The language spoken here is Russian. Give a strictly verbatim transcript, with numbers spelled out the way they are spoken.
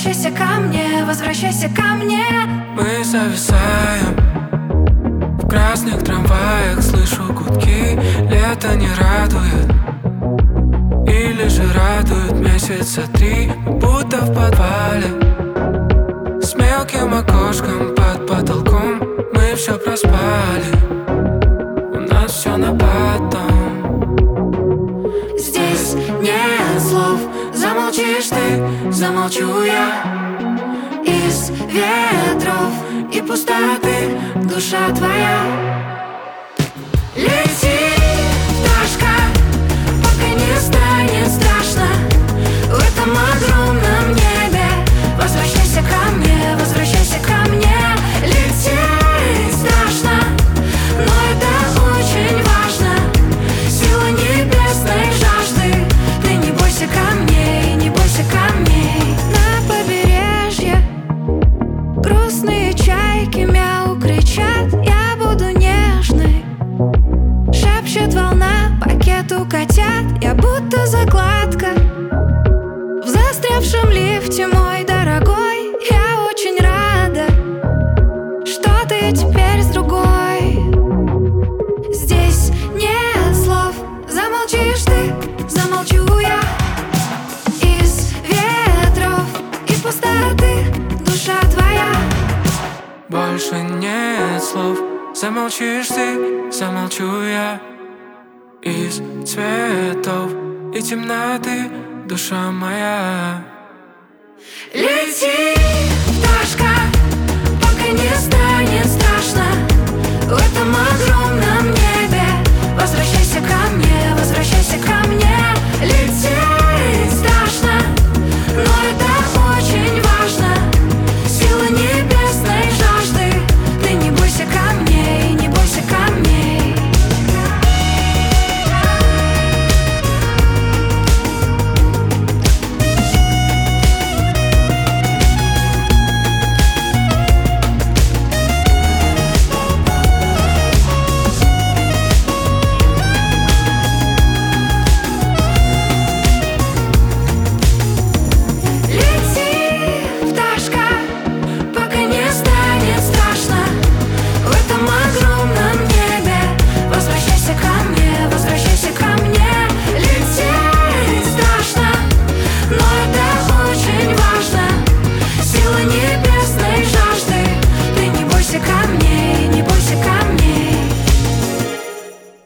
возвращайся ко мне, возвращайся ко мне. Мы зависаем в красных трамваях, слышу гудки. Лето не радует, или же радует месяца три. Будто в подвале с мелким окошком под потолком. Мы все проспали, у нас все на потом. Здесь нет слов, замолчишь ты, замолчу я. Из ветров и пустоты душа твоя. Лети, пташка, пока не станет страшно в этом огромном небе. Возвращайся ко мне, возвращайся ко мне. Лететь страшно, но это очень важно. Сила небесной жажды. Ты не бойся камней, не бойся камней. На побережье грустные чайки мяу кричат. Я буду нежной, шепчет волна пакету котят. Я будто закладка в застрявшем лифте, мой дорогой. Я очень рада, что ты теперь с другой. Здесь нет слов, замолчишь ты, замолчу я. Из ветров и пустоты душа твоя. Больше нет слов, замолчишь ты, замолчу я. Из цветов и темноты душа моя. Лети,